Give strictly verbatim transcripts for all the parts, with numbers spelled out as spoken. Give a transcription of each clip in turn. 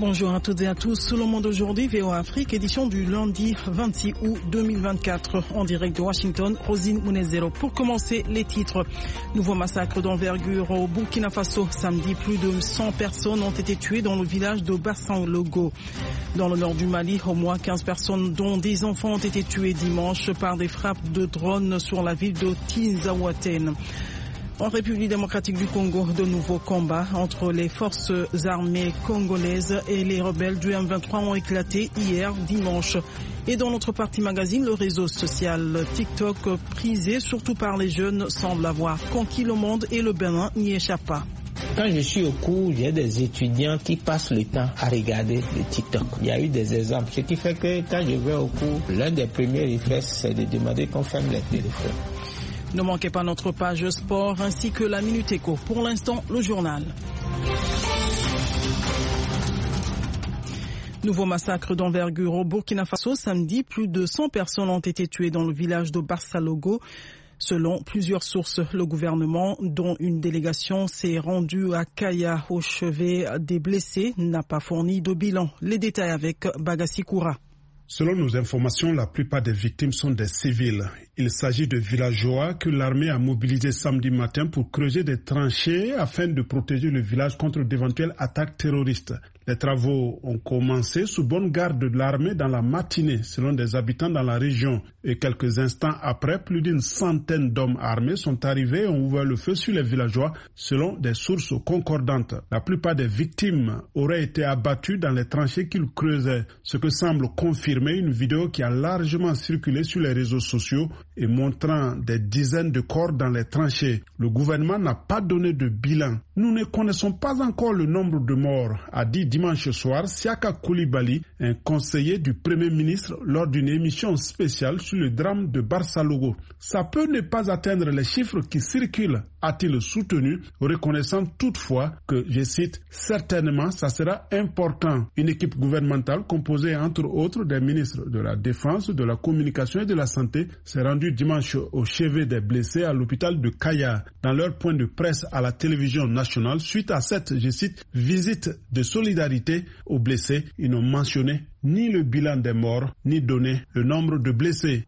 Bonjour à toutes et à tous. Le monde aujourd'hui, V O A Afrique, édition du lundi vingt-six août deux mille vingt-quatre. En direct de Washington, Rosine Mounezero. Pour commencer, les titres. Nouveau massacre d'envergure au Burkina Faso. Samedi, plus de cent personnes ont été tuées dans le village de Bassan-Logo. Dans le nord du Mali, au moins quinze personnes, dont des enfants, ont été tuées dimanche par des frappes de drones sur la ville de Tinzaouaten. En République démocratique du Congo, de nouveaux combats entre les forces armées congolaises et les rebelles du M vingt-trois ont éclaté hier dimanche. Et dans notre partie magazine, le réseau social TikTok, prisé surtout par les jeunes, semble avoir conquis le monde et le Bénin n'y échappe pas. Quand je suis au cours, j'ai des étudiants qui passent le temps à regarder le TikTok. Il y a eu des exemples, ce qui fait que quand je vais au cours, l'un des premiers réflexes, c'est de demander qu'on ferme les téléphones. Ne manquez pas notre page sport ainsi que la Minute Éco. Pour l'instant, le journal. Nouveau massacre d'envergure au Burkina Faso. Samedi, plus de cent personnes ont été tuées dans le village de Barça-Logo. Selon plusieurs sources, le gouvernement, dont une délégation s'est rendue à Kaya au chevet des blessés, n'a pas fourni de bilan. Les détails avec Bagassi Koura. Selon nos informations, la plupart des victimes sont des civils. Il s'agit de villageois que l'armée a mobilisés samedi matin pour creuser des tranchées afin de protéger le village contre d'éventuelles attaques terroristes. Les travaux ont commencé sous bonne garde de l'armée dans la matinée, selon des habitants dans la région. Et quelques instants après, plus d'une centaine d'hommes armés sont arrivés et ont ouvert le feu sur les villageois, selon des sources concordantes. La plupart des victimes auraient été abattues dans les tranchées qu'ils creusaient, ce que semble confirmer une vidéo qui a largement circulé sur les réseaux sociaux et montrant des dizaines de corps dans les tranchées. Le gouvernement n'a pas donné de bilan. Nous ne connaissons pas encore le nombre de morts, a dit dimanche soir Siaka Koulibaly, un conseiller du Premier ministre, lors d'une émission spéciale sur le drame de Barça-Logo. Ça peut ne pas atteindre les chiffres qui circulent, a-t-il soutenu, reconnaissant toutefois que, je cite, certainement ça sera important. Une équipe gouvernementale composée entre autres des ministres de la Défense, de la Communication et de la Santé s'est rendue dimanche au chevet des blessés à l'hôpital de Kaya. Dans leur point de presse à la télévision nationale, suite à cette, je cite, visite de solidarité aux blessés, ils n'ont mentionné ni le bilan des morts, ni donné le nombre de blessés.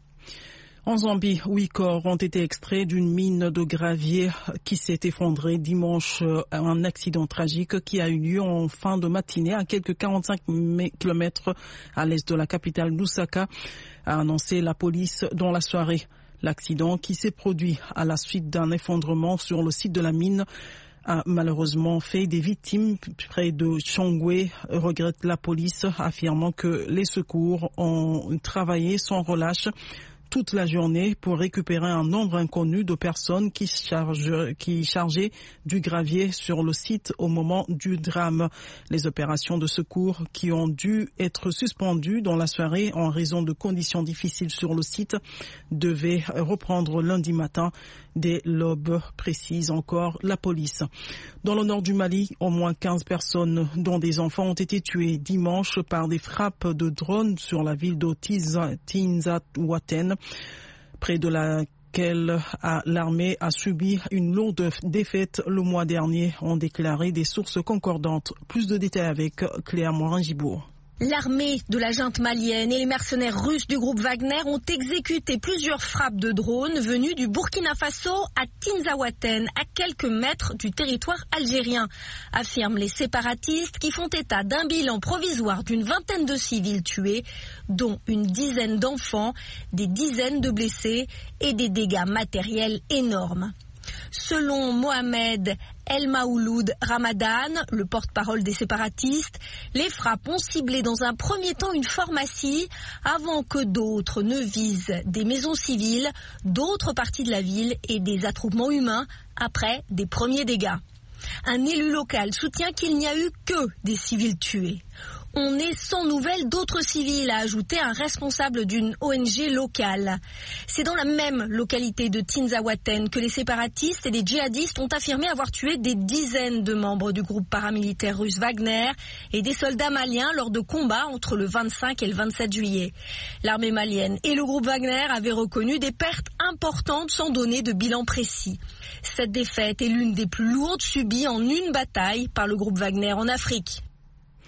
En Zambie, huit corps ont été extraits d'une mine de gravier qui s'est effondrée dimanche. Un accident tragique qui a eu lieu en fin de matinée à quelques quarante-cinq kilomètres à l'est de la capitale Lusaka, a annoncé la police dans la soirée. L'accident qui s'est produit à la suite d'un effondrement sur le site de la mine a malheureusement fait des victimes près de Chongwe, regrette la police, affirmant que les secours ont travaillé sans relâche toute la journée pour récupérer un nombre inconnu de personnes qui, charge, qui chargeaient du gravier sur le site au moment du drame. Les opérations de secours qui ont dû être suspendues dans la soirée en raison de conditions difficiles sur le site devaient reprendre lundi matin dès l'aube, précise encore la police. Dans le nord du Mali, au moins quinze personnes, dont des enfants, ont été tuées dimanche par des frappes de drones sur la ville de Tinzaouaten, près de laquelle l'armée a subi une lourde défaite le mois dernier, ont déclaré des sources concordantes. Plus de détails avec Cléa Morin-Gibourg. L'armée de la junte malienne et les mercenaires russes du groupe Wagner ont exécuté plusieurs frappes de drones venus du Burkina Faso à Tinzaouaten, à quelques mètres du territoire algérien, affirment les séparatistes qui font état d'un bilan provisoire d'une vingtaine de civils tués, dont une dizaine d'enfants, des dizaines de blessés et des dégâts matériels énormes. Selon Mohamed El Maouloud Ramadan, le porte-parole des séparatistes, les frappes ont ciblé dans un premier temps une pharmacie avant que d'autres ne visent des maisons civiles, d'autres parties de la ville et des attroupements humains après des premiers dégâts. Un élu local soutient qu'il n'y a eu que des civils tués. On est sans nouvelles d'autres civils, a ajouté un responsable d'une O N G locale. C'est dans la même localité de Tinzaouaten que les séparatistes et les djihadistes ont affirmé avoir tué des dizaines de membres du groupe paramilitaire russe Wagner et des soldats maliens lors de combats entre le vingt-cinq et le vingt-sept juillet. L'armée malienne et le groupe Wagner avaient reconnu des pertes importantes sans donner de bilan précis. Cette défaite est l'une des plus lourdes subies en une bataille par le groupe Wagner en Afrique.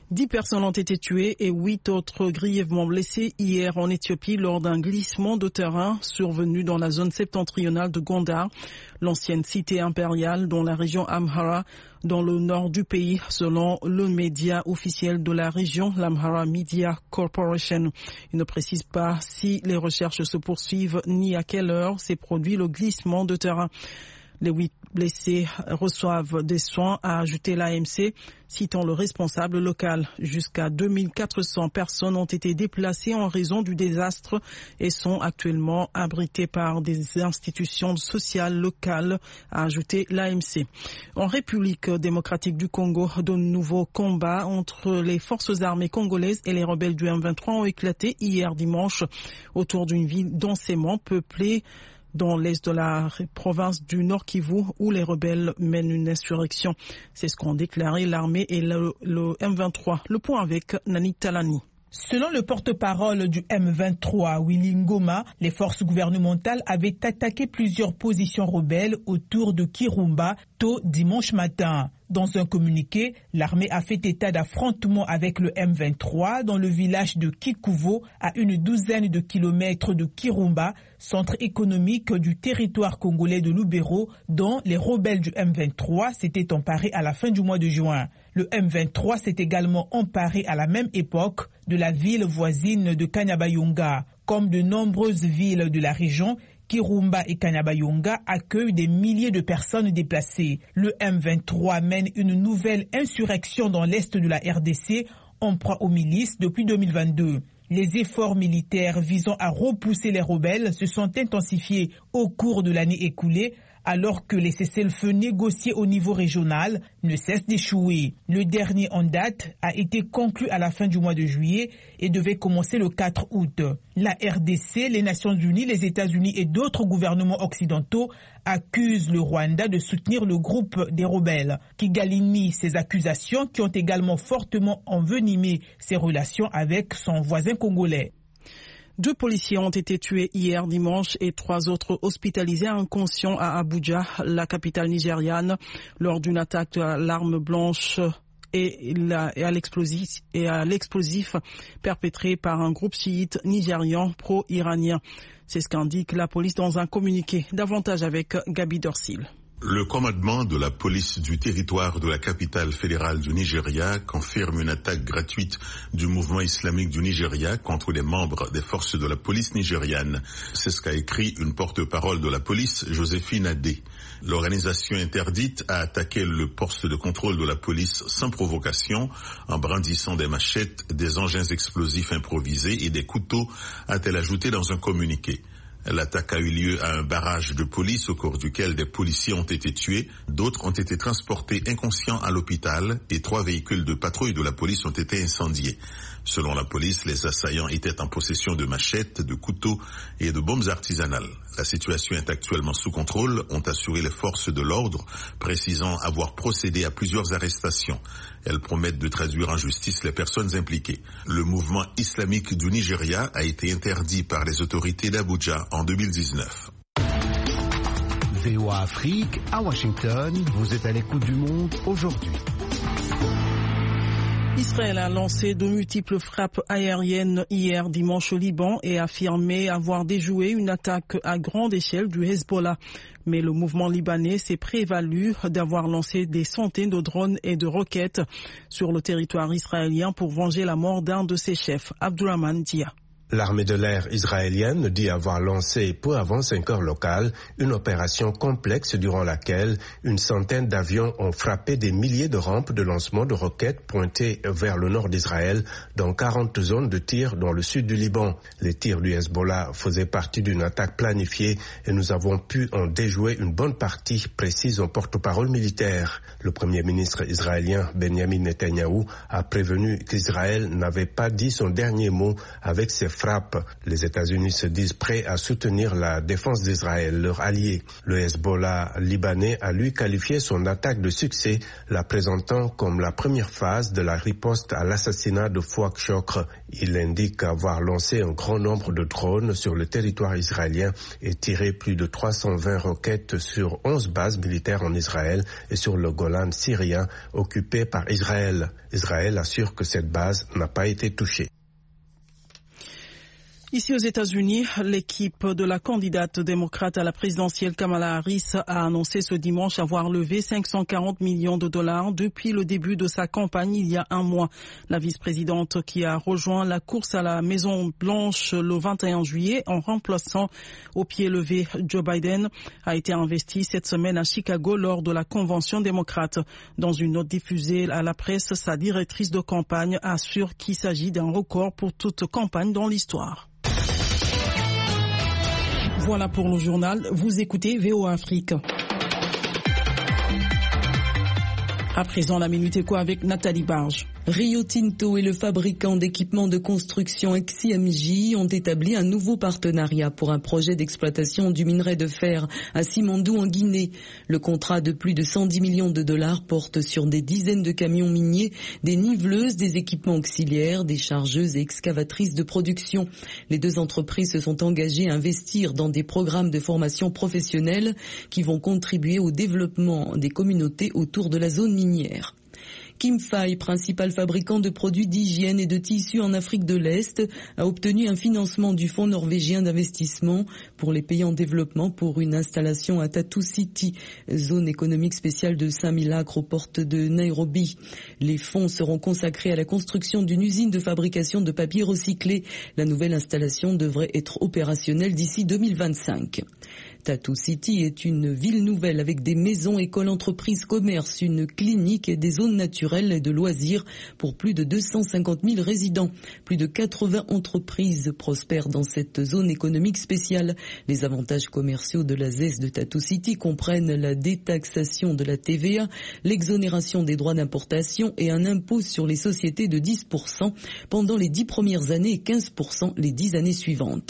Dix personnes ont été tuées et huit autres grièvement blessées hier en Éthiopie lors d'un glissement de terrain survenu dans la zone septentrionale de Gondar, l'ancienne cité impériale dans la région Amhara, dans le nord du pays, selon le média officiel de la région, l'Amhara Media Corporation. Il ne précise pas si les recherches se poursuivent ni à quelle heure s'est produit le glissement de terrain. Les huit blessés reçoivent des soins, a ajouté l'A M C, citant le responsable local. Jusqu'à deux mille quatre cents personnes ont été déplacées en raison du désastre et sont actuellement abritées par des institutions sociales locales, a ajouté l'A M C. En République démocratique du Congo, de nouveaux combats entre les forces armées congolaises et les rebelles du M vingt-trois ont éclaté hier dimanche autour d'une ville densément peuplée dans l'est de la province du Nord Kivu, où les rebelles mènent une insurrection. C'est ce qu'ont déclaré l'armée et le, le M vingt-trois. Le point avec Nani Talani. Selon le porte-parole du M vingt-trois, Willy Ngoma, les forces gouvernementales avaient attaqué plusieurs positions rebelles autour de Kirumba tôt dimanche matin. Dans un communiqué, l'armée a fait état d'affrontements avec le M vingt-trois dans le village de Kikuvo, à une douzaine de kilomètres de Kirumba, centre économique du territoire congolais de Lubero, dont les rebelles du M vingt-trois s'étaient emparés à la fin du mois de juin. Le M vingt-trois s'est également emparé à la même époque de la ville voisine de Kanyabayonga. Comme de nombreuses villes de la région, Kirumba et Kanyabayonga accueillent des milliers de personnes déplacées. Le M vingt-trois mène une nouvelle insurrection dans l'est de la R D C, en proie aux milices depuis deux mille vingt-deux. Les efforts militaires visant à repousser les rebelles se sont intensifiés au cours de l'année écoulée, alors que les cessez-le-feu négociés au niveau régional ne cessent d'échouer. Le dernier en date a été conclu à la fin du mois de juillet et devait commencer le quatre août. La R D C, les Nations Unies, les États-Unis et d'autres gouvernements occidentaux accusent le Rwanda de soutenir le groupe des rebelles. Kigali nie ces accusations qui ont également fortement envenimé ses relations avec son voisin congolais. Deux policiers ont été tués hier dimanche et trois autres hospitalisés inconscients à Abuja, la capitale nigériane, lors d'une attaque à l'arme blanche et, la, et à l'explosif, et à l'explosif perpétrée par un groupe chiite nigérian pro-iranien. C'est ce qu'indique la police dans un communiqué. Davantage avec Gabi Dorsil. Le commandement de la police du territoire de la capitale fédérale du Nigeria confirme une attaque gratuite du mouvement islamique du Nigeria contre les membres des forces de la police nigériane. C'est ce qu'a écrit une porte-parole de la police, Joséphine Adé. L'organisation interdite a attaqué le poste de contrôle de la police sans provocation en brandissant des machettes, des engins explosifs improvisés et des couteaux, a-t-elle ajouté dans un communiqué. L'attaque a eu lieu à un barrage de police au cours duquel des policiers ont été tués, d'autres ont été transportés inconscients à l'hôpital et trois véhicules de patrouille de la police ont été incendiés. Selon la police, les assaillants étaient en possession de machettes, de couteaux et de bombes artisanales. La situation est actuellement sous contrôle, ont assuré les forces de l'ordre, précisant avoir procédé à plusieurs arrestations. Elles promettent de traduire en justice les personnes impliquées. Le mouvement islamique du Nigeria a été interdit par les autorités d'Abuja en deux mille dix-neuf. V O A Afrique, à Washington, vous êtes à l'écoute du monde aujourd'hui. Israël a lancé de multiples frappes aériennes hier dimanche au Liban et a affirmé avoir déjoué une attaque à grande échelle du Hezbollah. Mais le mouvement libanais s'est prévalu d'avoir lancé des centaines de drones et de roquettes sur le territoire israélien pour venger la mort d'un de ses chefs, Abdurrahman Dia. L'armée de l'air israélienne dit avoir lancé peu avant cinq heures locales une opération complexe durant laquelle une centaine d'avions ont frappé des milliers de rampes de lancement de roquettes pointées vers le nord d'Israël dans quarante zones de tir dans le sud du Liban. Les tirs du Hezbollah faisaient partie d'une attaque planifiée et nous avons pu en déjouer une bonne partie, précise un porte-parole militaire. Le premier ministre israélien Benjamin Netanyahou a prévenu qu'Israël n'avait pas dit son dernier mot avec ses frappes. Les États-Unis se disent prêts à soutenir la défense d'Israël, leur allié. Le Hezbollah libanais a lui qualifié son attaque de succès, la présentant comme la première phase de la riposte à l'assassinat de Fouad Chokr. Il indique avoir lancé un grand nombre de drones sur le territoire israélien et tiré plus de trois cent vingt roquettes sur onze bases militaires en Israël et sur le Golan syrien occupé par Israël. Israël assure que cette base n'a pas été touchée. Ici aux États-Unis, l'équipe de la candidate démocrate à la présidentielle Kamala Harris a annoncé ce dimanche avoir levé cinq cent quarante millions de dollars depuis le début de sa campagne il y a un mois. La vice-présidente qui a rejoint la course à la Maison-Blanche le vingt et un juillet en remplaçant au pied levé Joe Biden a été investie cette semaine à Chicago lors de la convention démocrate. Dans une note diffusée à la presse, sa directrice de campagne assure qu'il s'agit d'un record pour toute campagne dans l'histoire. Voilà pour le journal. Vous écoutez V O A Afrique. À présent, la Minute Éco avec Nathalie Barge. Rio Tinto et le fabricant d'équipements de construction X I M J ont établi un nouveau partenariat pour un projet d'exploitation du minerai de fer à Simandou en Guinée. Le contrat de plus de cent dix millions de dollars porte sur des dizaines de camions miniers, des niveleuses, des équipements auxiliaires, des chargeuses et excavatrices de production. Les deux entreprises se sont engagées à investir dans des programmes de formation professionnelle qui vont contribuer au développement des communautés autour de la zone minière. Kim Fay, principal fabricant de produits d'hygiène et de tissus en Afrique de l'Est, a obtenu un financement du Fonds norvégien d'investissement pour les pays en développement pour une installation à Tatu City, zone économique spéciale de Saint-Milagre aux portes de Nairobi. Les fonds seront consacrés à la construction d'une usine de fabrication de papier recyclé. La nouvelle installation devrait être opérationnelle d'ici deux mille vingt-cinq. Tatu City est une ville nouvelle avec des maisons, écoles, entreprises, commerces, une clinique et des zones naturelles et de loisirs pour plus de deux cent cinquante mille résidents. Plus de quatre-vingts entreprises prospèrent dans cette zone économique spéciale. Les avantages commerciaux de la Z E S de Tatu City comprennent la détaxation de la T V A, l'exonération des droits d'importation et un impôt sur les sociétés de dix pour cent pendant les dix premières années et quinze pour cent les dix années suivantes.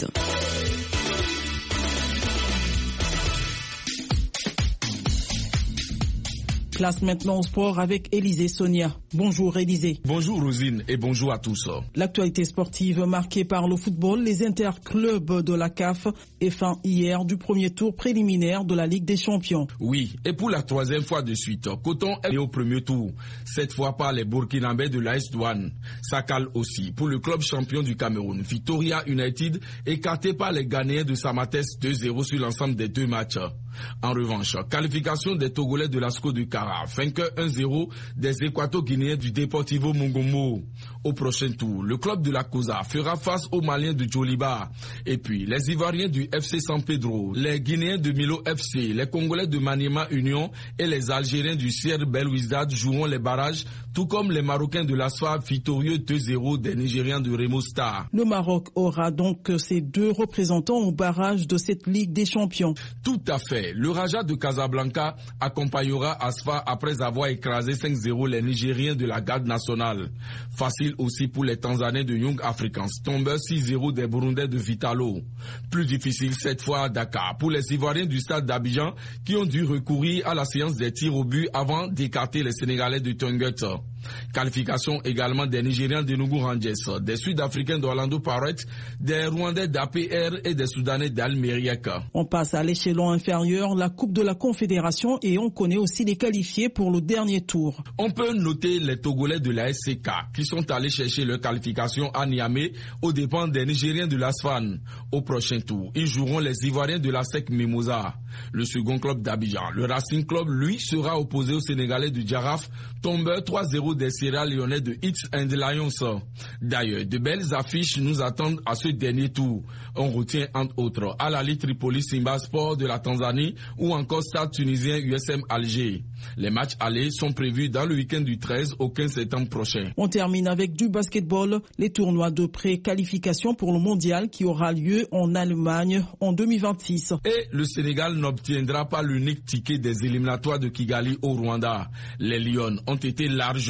Place maintenant au sport avec Élisée Sonia. Bonjour Élisée. Bonjour Rosine et bonjour à tous. L'actualité sportive marquée par le football, les interclubs de la C A F et fin hier du premier tour préliminaire de la Ligue des Champions. Oui, et pour la troisième fois de suite, Coton est au premier tour, cette fois par les Burkinabés de l'A S Douane. Ça cale aussi pour le club champion du Cameroun, Victoria United, écarté par les Ghanéens de Samates deux zéro sur l'ensemble des deux matchs. En revanche, qualification des Togolais de l'Asco du Cara, vainqueur un zéro des Équato-Guinéens du Deportivo Mongomo. Au prochain tour, le club de la Cosa fera face aux Maliens de Djoliba. Et puis, les Ivoiriens du F C San Pedro, les Guinéens de Milo F C, les Congolais de Maniema Union et les Algériens du Sierre Belouizdad joueront les barrages, tout comme les Marocains de l'Asfa victorieux deux zéro des Nigériens de Remo Star. Le Maroc aura donc ses deux représentants au barrage de cette Ligue des Champions. Tout à fait. Le Raja de Casablanca accompagnera Asfa après avoir écrasé cinq zéro les Nigériens de la garde nationale. Facile aussi pour les Tanzaniens de Young Africans, tombeur six zéro des Burundais de Vitalo. Plus difficile cette fois à Dakar pour les Ivoiriens du stade d'Abidjan qui ont dû recourir à la séance des tirs au but avant d'écarter les Sénégalais de Tungut. Qualification également des Nigériens de Nugu Rangers, des Sud-Africains d'Orlando Pirates, des Rwandais d'A P R et des Soudanais d'Almeriek. On passe à l'échelon inférieur, la Coupe de la Confédération, et on connaît aussi les qualifiés pour le dernier tour. On peut noter les Togolais de la S C K qui sont allés chercher leur qualification à Niamey aux dépens des Nigériens de l'Asfan. Au prochain tour, ils joueront les Ivoiriens de la S E C Mimosa. Le second club d'Abidjan, le Racing Club, lui, sera opposé aux Sénégalais du Djaraf, tombeur trois zéro des Sierra Leonais de Hits and Lions. D'ailleurs, de belles affiches nous attendent à ce dernier tour. On retient entre autres Al Ahly Tripoli Simba Sport de la Tanzanie ou encore Stade tunisien U S M Alger. Les matchs allés sont prévus dans le week-end du treize au quinze septembre prochain. On termine avec du basketball, les tournois de pré-qualification pour le mondial qui aura lieu en Allemagne en deux mille vingt-six. Et le Sénégal n'obtiendra pas l'unique ticket des éliminatoires de Kigali au Rwanda. Les Lions ont été largement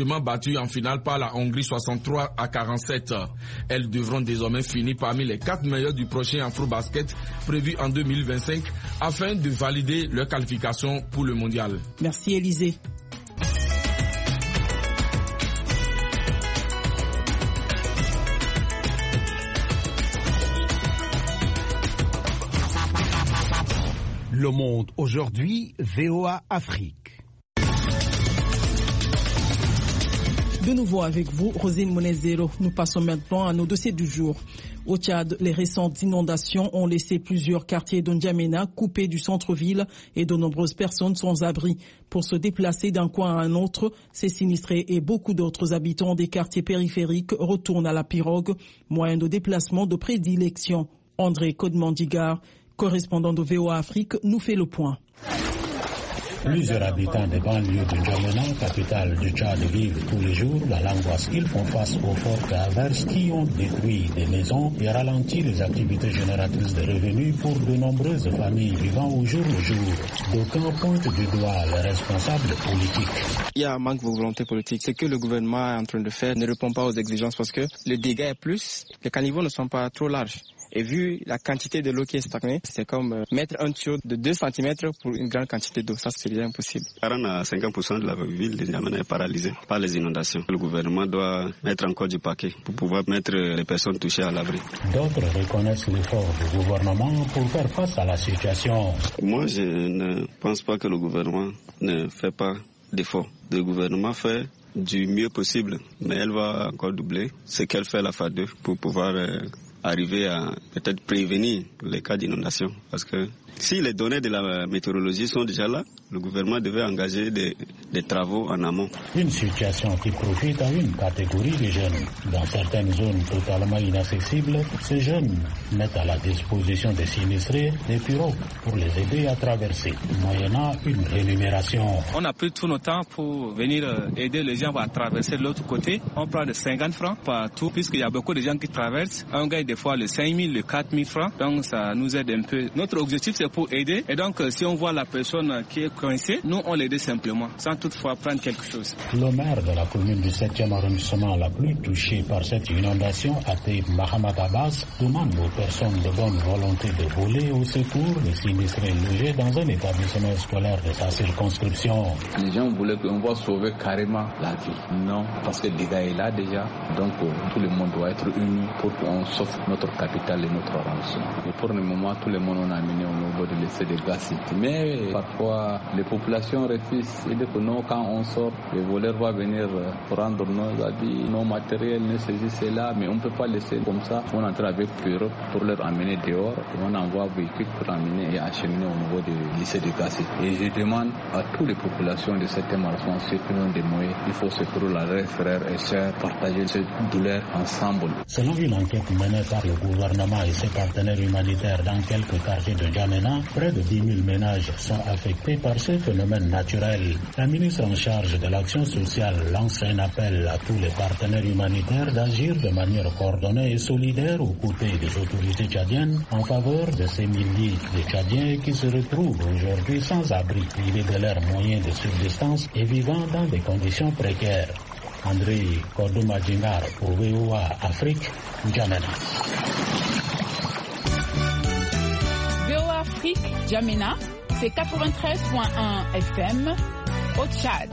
lourdement battue en finale par la Hongrie soixante-trois à quarante-sept. Elles devront désormais finir parmi les quatre meilleures du prochain Afrobasket prévu en deux mille vingt-cinq afin de valider leur qualification pour le mondial. Merci Élisée. Le Monde aujourd'hui, V O A Afrique. De nouveau avec vous, Rosine Monezero. Nous passons maintenant à nos dossiers du jour. Au Tchad, les récentes inondations ont laissé plusieurs quartiers de N'Djamena coupés du centre-ville et de nombreuses personnes sans abri. Pour se déplacer d'un coin à un autre, ces sinistrés et beaucoup d'autres habitants des quartiers périphériques retournent à la pirogue, moyen de déplacement de prédilection. André Kodmandigar, correspondant de V O A Afrique, nous fait le point. Plusieurs habitants des banlieues de N'Djamena, capitale du Tchad, vivent tous les jours dans l'angoisse qu'ils font face aux fortes averses qui ont détruit des maisons et ralenti les activités génératrices de revenus pour de nombreuses familles vivant au jour le jour. D'aucuns pointent du doigt les responsables politiques. Il y a un manque de volonté politique. Ce que le gouvernement est en train de faire ne répond pas aux exigences parce que le dégât est plus, les caniveaux ne sont pas trop larges. Et vu la quantité de l'eau qui est stagnée, c'est comme mettre un tuyau de deux centimètres pour une grande quantité d'eau. Ça, c'est bien impossible. quarante à cinquante pour cent de la ville de N'Djamena est paralysée par les inondations. Le gouvernement doit mettre encore du paquet pour pouvoir mettre les personnes touchées à l'abri. D'autres reconnaissent l'effort du gouvernement pour faire face à la situation. Moi, je ne pense pas que le gouvernement ne fait pas d'effort. Le gouvernement fait du mieux possible, mais elle va encore doubler ce qu'elle fait à la F A D E pour pouvoir euh, arriver à peut-être prévenir les cas d'inondation. Parce que si les données de la météorologie sont déjà là, le gouvernement devait engager des, des travaux en amont. Une situation qui profite à une catégorie de jeunes. Dans certaines zones totalement inaccessibles, ces jeunes mettent à la disposition des sinistrés des pirogues pour les aider à traverser, moyennant une rémunération. On a pris tout notre temps pour venir aider les gens à traverser de l'autre côté. On prend de cinquante francs partout, puisqu'il y a beaucoup de gens qui traversent. On gagne des fois les cinq mille, les quatre mille francs. Donc ça nous aide un peu. Notre objectif, c'est pour aider. Et donc, si on voit la personne qui est coincée, nous, on l'aide simplement, sans toutefois prendre quelque chose. Le maire de la commune du septième arrondissement la plus touchée par cette inondation, Ateb Mahamad Abbas, demande aux personnes de bonne volonté de voler au secours les sinistrés logés dans un établissement scolaire de sa circonscription. Les gens voulaient qu'on va sauver carrément la vie. Non, parce que le dégât est là déjà. Donc, tout le monde doit être uni pour qu'on sauve notre capitale et notre arrondissement. Et pour le moment, tout le monde on a amené au niveau de l'essai de gaz. Mais parfois, les populations refusent. Et que non, quand on sort, les voleurs vont venir prendre nos habits, nos matériels, nos saisir là, mais on ne peut pas laisser comme ça. On entre avec pirogue pour leur amener dehors. Et on envoie véhicule pour amener et acheminer au niveau du lycée de Gassi. Et je demande à toutes les populations de cette arrondissement, ceux qui ont des moyens, il faut se trouver la frères et sœurs, partager cette douleur ensemble. Selon une enquête menée par le gouvernement et ses partenaires humanitaires dans quelques quartiers de N'Djamena, près de dix mille ménages sont affectés par ce phénomène naturel. La ministre en charge de l'action sociale lance un appel à tous les partenaires humanitaires d'agir de manière coordonnée et solidaire aux côtés des autorités tchadiennes en faveur de ces milliers de Tchadiens qui se retrouvent aujourd'hui sans abri, privés de leurs moyens de subsistance et vivant dans des conditions précaires. André Kodoumadjingar pour V O A Afrique, N'Djamena. V O A Afrique, N'Djamena, c'est quatre-vingt-treize virgule un F M au Tchad.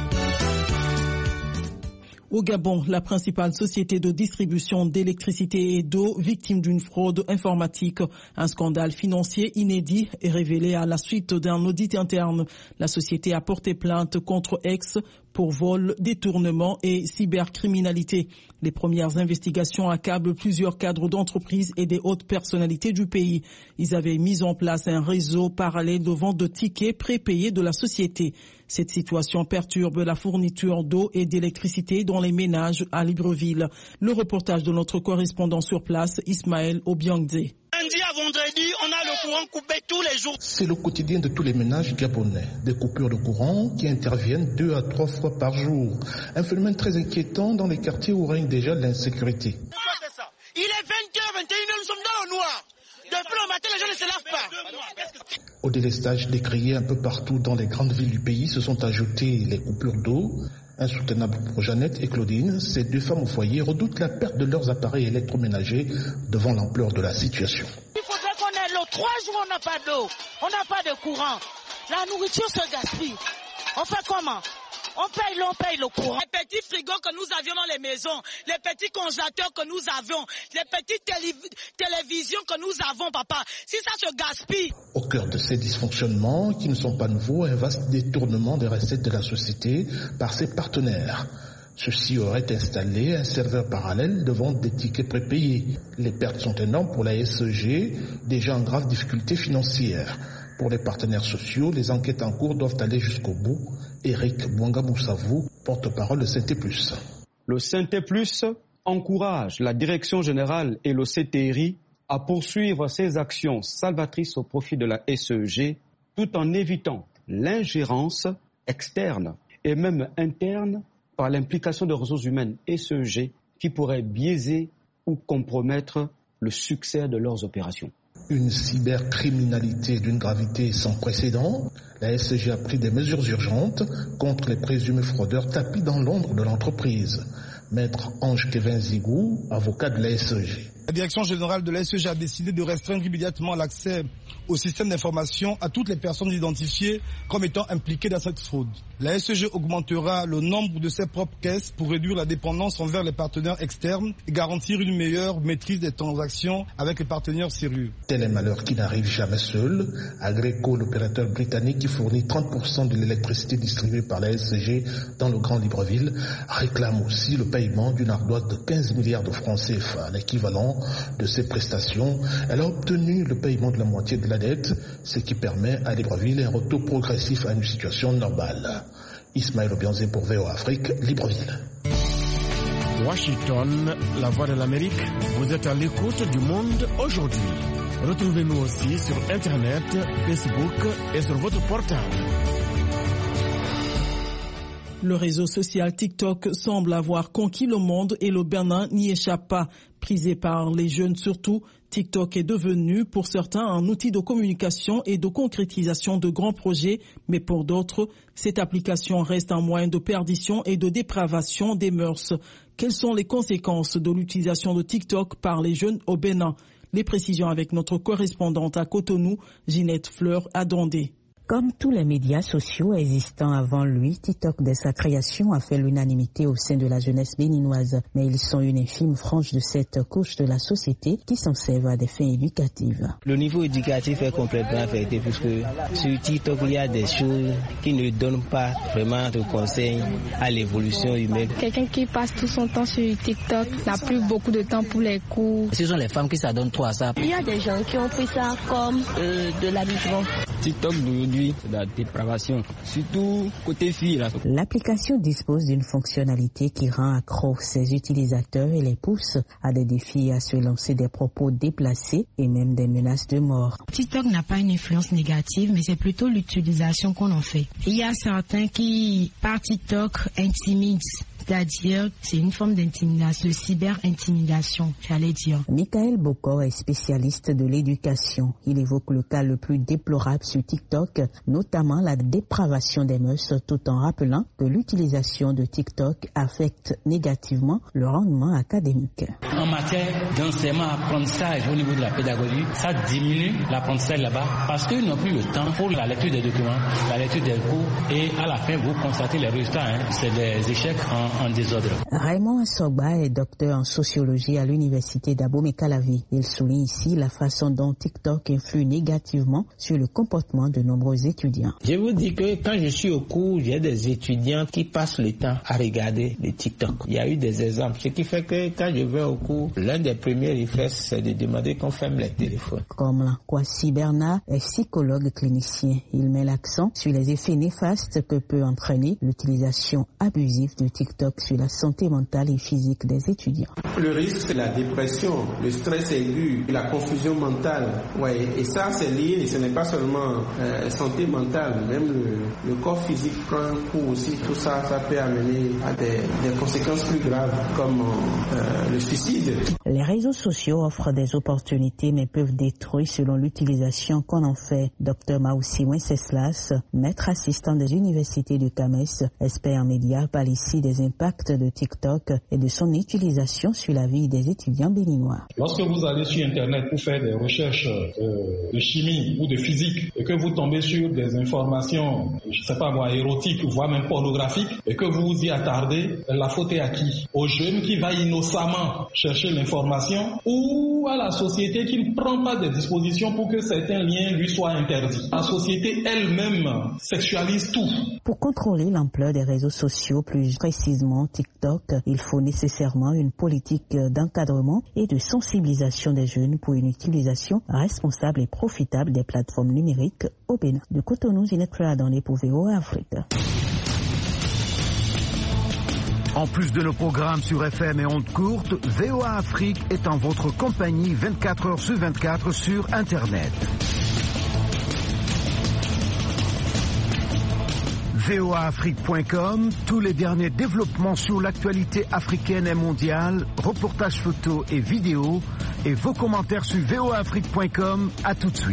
Au Gabon, la principale société de distribution d'électricité et d'eau, victime d'une fraude informatique. Un scandale financier inédit est révélé à la suite d'un audit interne. La société a porté plainte contre X pour vol, détournement et cybercriminalité. Les premières investigations accablent plusieurs cadres d'entreprises et des hautes personnalités du pays. Ils avaient mis en place un réseau parallèle de vente de tickets prépayés de la société. Cette situation perturbe la fourniture d'eau et d'électricité dans les ménages à Libreville. Le reportage de notre correspondant sur place, Ismaël Obiangdé. Lundi à vendredi, on a le courant coupé tous les jours. C'est le quotidien de tous les ménages gabonais. Des coupures de courant qui interviennent deux à trois fois par jour. Un phénomène très inquiétant dans les quartiers où règne déjà l'insécurité. Il est vingt heures vingt et une heures, nous sommes dans le noir. Depuis le matin, les gens ne se lavent pas. Au délestage décrié un peu partout dans les grandes villes du pays se sont ajoutées les coupures d'eau. Insoutenable pour Jeannette et Claudine, ces deux femmes au foyer redoutent la perte de leurs appareils électroménagers devant l'ampleur de la situation. Il faudrait qu'on ait l'eau. Trois jours, on n'a pas d'eau, on n'a pas de courant. La nourriture se gaspille. On fait comment? On paye l'eau, on paye le courant. Les petits frigos que nous avions dans les maisons, les petits congélateurs que nous avions, les petites télév télévisions que nous avons, papa, si ça se gaspille. Au cœur de ces dysfonctionnements, qui ne sont pas nouveaux, un vaste détournement des recettes de la société par ses partenaires. Ceux-ci auraient installé un serveur parallèle de vente des tickets prépayés. Les pertes sont énormes pour la S E G, déjà en grave difficulté financière. Pour les partenaires sociaux, les enquêtes en cours doivent aller jusqu'au bout. Éric Bouanga-Moussavou, porte-parole de Synthé Plus. Le Synthé Plus encourage la Direction générale et le C T R I à poursuivre ces actions salvatrices au profit de la S E G, tout en évitant l'ingérence externe et même interne par l'implication de ressources humaines S E G qui pourraient biaiser ou compromettre le succès de leurs opérations. Une cybercriminalité d'une gravité sans précédent. La S E G a pris des mesures urgentes contre les présumés fraudeurs tapis dans l'ombre de l'entreprise. Maître Ange-Kevin Zigou, avocat de la S E G. La direction générale de la S E G a décidé de restreindre immédiatement l'accès au système d'information à toutes les personnes identifiées comme étant impliquées dans cette fraude. La S E G augmentera le nombre de ses propres caisses pour réduire la dépendance envers les partenaires externes et garantir une meilleure maîtrise des transactions avec les partenaires sérieux. Tel est malheur qui n'arrive jamais seul. Agreco, l'opérateur britannique qui fournit trente pour cent de l'électricité distribuée par la S E G dans le Grand Libreville, réclame aussi le paiement d'une ardoise de quinze milliards de francs C F A, l'équivalent de ses prestations. Elle a obtenu le paiement de la moitié de la dette, ce qui permet à Libreville un retour progressif à une situation normale. Ismaël Obianzé pour V O A Afrique, Libreville. Washington, la voix de l'Amérique, vous êtes à l'écoute du monde aujourd'hui. Retrouvez-nous aussi sur Internet, Facebook et sur votre portable. Le réseau social TikTok semble avoir conquis le monde et le Bénin n'y échappe pas. Prisé par les jeunes surtout, TikTok est devenu pour certains un outil de communication et de concrétisation de grands projets, mais pour d'autres, cette application reste un moyen de perdition et de dépravation des mœurs. Quelles sont les conséquences de l'utilisation de TikTok par les jeunes au Bénin? Les précisions avec notre correspondante à Cotonou, Ginette Fleur-Adondé. Comme tous les médias sociaux existants avant lui, TikTok, dès sa création, a fait l'unanimité au sein de la jeunesse béninoise. Mais ils sont une infime frange de cette couche de la société qui s'en servent à des fins éducatives. Le niveau éducatif est complètement affecté puisque sur TikTok, il y a des choses qui ne donnent pas vraiment de conseils à l'évolution humaine. Quelqu'un qui passe tout son temps sur TikTok n'a plus beaucoup de temps pour les cours. Ce sont les femmes qui s'adonnent trop à ça. Il y a des gens qui ont pris ça comme euh, de l'habillement. TikTok d'aujourd'hui, c'est de la dépravation, surtout côté filles. L'application dispose d'une fonctionnalité qui rend accro ses utilisateurs et les pousse à des défis à se lancer des propos déplacés et même des menaces de mort. TikTok n'a pas une influence négative, mais c'est plutôt l'utilisation qu'on en fait. Il y a certains qui, par TikTok, intimident. C'est-à-dire, c'est une forme d'intimidation, de cyber-intimidation, j'allais dire. Michael Bokor est spécialiste de l'éducation. Il évoque le cas le plus déplorable sur TikTok, notamment la dépravation des mœurs, tout en rappelant que l'utilisation de TikTok affecte négativement le rendement académique. En matière d'enseignement, apprentissage au niveau de la pédagogie, ça diminue l'apprentissage là-bas parce qu'ils n'ont plus le temps pour la lecture des documents, la lecture des cours et à la fin, vous constatez les résultats. Hein, c'est des échecs en En désordre. Raymond Asogba est docteur en sociologie à l'université d'Abomey-Calavi. Il souligne ici la façon dont TikTok influe négativement sur le comportement de nombreux étudiants. Je vous dis que quand je suis au cours, j'ai des étudiants qui passent le temps à regarder les TikTok. Il y a eu des exemples, ce qui fait que quand je vais au cours, l'un des premiers réflexes, c'est de demander qu'on ferme les téléphones. Comme Kwasi Bernard est psychologue clinicien. Il met l'accent sur les effets néfastes que peut entraîner l'utilisation abusive de TikTok. TikTok sur la santé mentale et physique des étudiants. Le risque, c'est la dépression, le stress aigu, la confusion mentale. Ouais, et ça, c'est lié, ce n'est pas seulement euh, santé mentale, même le, le corps physique prend un coup aussi. Tout ça, ça peut amener à des, des conséquences plus graves, comme euh, le suicide. Les réseaux sociaux offrent des opportunités, mais peuvent détruire selon l'utilisation qu'on en fait. Docteur Maoussi Wenceslas, maître assistant des universités de Cames, expert en médias, parle ici des impacts de TikTok et de son utilisation sur la vie des étudiants béninois. Lorsque vous allez sur Internet pour faire des recherches euh, de chimie ou de physique et que vous tombez sur des informations, je ne sais pas moi, érotiques, voire même pornographiques, et que vous vous y attardez, la faute est à qui? Au jeune qui va innocemment chercher l'information ou à la société qui ne prend pas des dispositions pour que certains liens lui soient interdits? La société elle-même sexualise tout. Pour contrôler l'ampleur des réseaux sociaux, plus précisément TikTok, il faut nécessairement une politique d'encadrement et de sensibilisation des jeunes pour une utilisation responsable et profitable des plateformes numériques au Bénin. De Cotonou, Zinette Pradane pour V O A Afrique. En plus de nos programmes sur F M et ondes courtes, V O A Afrique est en votre compagnie vingt-quatre heures sur vingt-quatre sur Internet. V O A Afrique point com, tous les derniers développements sur l'actualité africaine et mondiale, reportages photos et vidéos, et vos commentaires sur V O A Afrique point com. À tout de suite.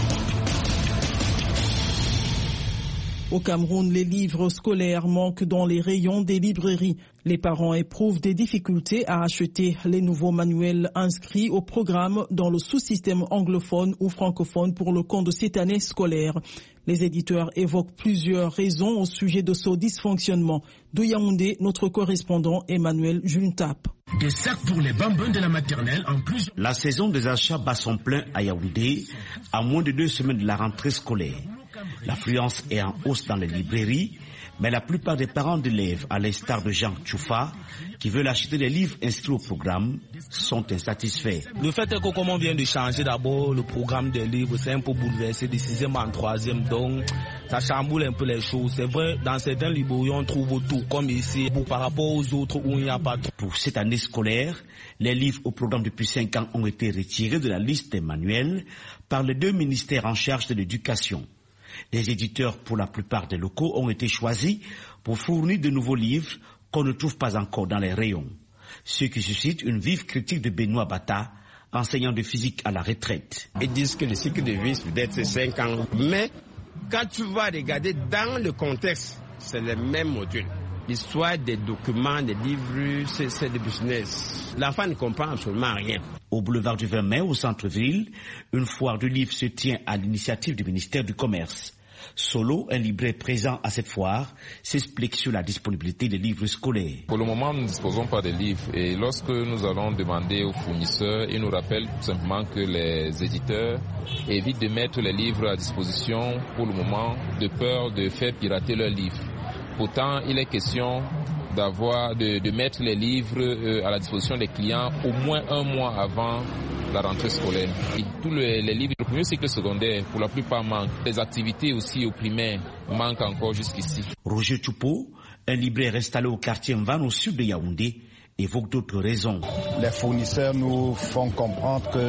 Au Cameroun, les livres scolaires manquent dans les rayons des librairies. Les parents éprouvent des difficultés à acheter les nouveaux manuels inscrits au programme dans le sous-système anglophone ou francophone pour le compte de cette année scolaire. Les éditeurs évoquent plusieurs raisons au sujet de ce dysfonctionnement. De Yaoundé, notre correspondant Emmanuel Juntap. Des sacs pour les bambins de la maternelle en plus. La saison des achats bat son plein à Yaoundé, à moins de deux semaines de la rentrée scolaire. L'affluence est en hausse dans les librairies, mais la plupart des parents d'élèves, à l'instar de Jean Tchoufa, qui veulent acheter les livres inscrits au programme, sont insatisfaits. Le fait est que comme on vient de changer d'abord le programme des livres, c'est un peu bouleversé de sixième en troisième, donc ça chamboule un peu les choses. C'est vrai, dans certains librairies, on trouve tout, comme ici, par rapport aux autres où il n'y a pas tout. Pour cette année scolaire, les livres au programme depuis cinq ans ont été retirés de la liste des manuels par les deux ministères en charge de l'éducation. Les éditeurs, pour la plupart des locaux, ont été choisis pour fournir de nouveaux livres qu'on ne trouve pas encore dans les rayons. Ce qui suscite une vive critique de Benoît Bata, enseignant de physique à la retraite. Ils disent que le cycle de vie peut-être c'est cinq ans, mais quand tu vas regarder dans le contexte, c'est le même module. L'histoire des documents, des livres, c'est, c'est du business. L'enfant ne comprend absolument rien. Au boulevard du vingt mai, au centre-ville, une foire du livre se tient à l'initiative du ministère du Commerce. Solo, un libraire présent à cette foire, s'explique sur la disponibilité des livres scolaires. Pour le moment, nous ne disposons pas de livres et lorsque nous allons demander aux fournisseurs, ils nous rappellent tout simplement que les éditeurs évitent de mettre les livres à disposition pour le moment de peur de faire pirater leurs livres. Pourtant, il est question d'avoir, de, de mettre les livres euh, à la disposition des clients au moins un mois avant la rentrée scolaire. Et tous les, les livres du premier cycle secondaire, pour la plupart, manquent. Les activités aussi au primaire manquent encore jusqu'ici. Roger Tchoupo, un libraire installé au quartier Mvan au sud de Yaoundé, évoque d'autres raisons. Les fournisseurs nous font comprendre qu'il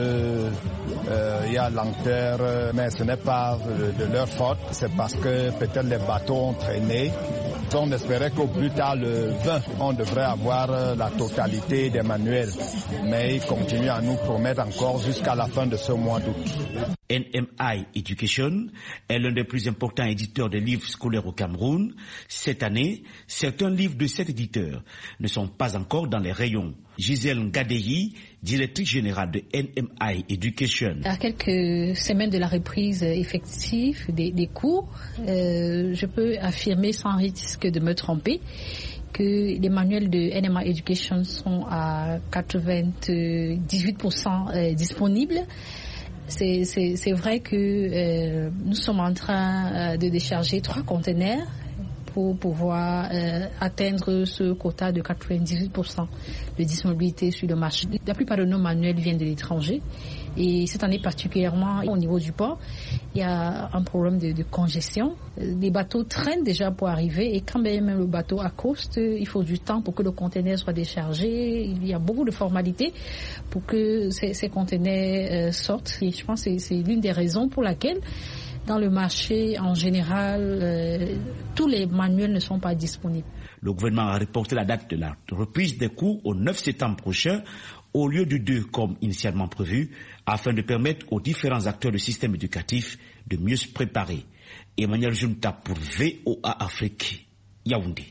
euh, y a lenteur, mais ce n'est pas de leur faute. C'est parce que peut-être les bateaux ont traîné. On espérait qu'au plus tard, le vingt, on devrait avoir la totalité des manuels. Mais ils continuent à nous promettre encore jusqu'à la fin de ce mois d'août. N M I Education est l'un des plus importants éditeurs de livres scolaires au Cameroun. Cette année, certains livres de cet éditeur ne sont pas encore dans les rayons. Gisèle Ngadeyi, directrice générale de N M I Education. À quelques semaines de la reprise effective des, des cours, euh, je peux affirmer sans risque de me tromper que les manuels de N M I Education sont à quatre-vingt-dix-huit pour cent disponibles. C'est, c'est, c'est vrai que euh, nous sommes en train de décharger trois conteneurs pour pouvoir euh, atteindre ce quota de quatre-vingt-dix-huit pour cent de disponibilité sur le marché. La plupart de nos manuels viennent de l'étranger. Et cette année particulièrement au niveau du port, il y a un problème de, de congestion. Les bateaux traînent déjà pour arriver et quand même le bateau accoste, il faut du temps pour que le conteneur soit déchargé. Il y a beaucoup de formalités pour que ces, ces conteneurs euh, sortent. Et je pense que c'est l'une des raisons pour laquelle dans le marché en général, euh, tous les manuels ne sont pas disponibles. Le gouvernement a reporté la date de la reprise des cours au neuf septembre prochain au lieu du deux comme initialement prévu, afin de permettre aux différents acteurs du système éducatif de mieux se préparer. Emmanuel Junta pour V O A Afrique, Yaoundé.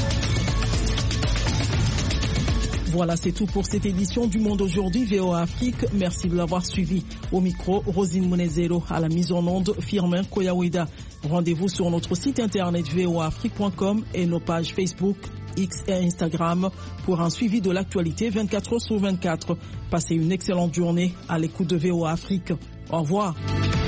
Voilà, c'est tout pour cette édition du Monde aujourd'hui, V O A Afrique. Merci de l'avoir suivi. Au micro, Rosine Monezero, à la mise en onde, Firmin Koyawida. Rendez-vous sur notre site internet v o a afrique point com et nos pages Facebook, X et Instagram pour un suivi de l'actualité vingt-quatre heures sur vingt-quatre. Passez une excellente journée à l'écoute de V O A Afrique. Au revoir.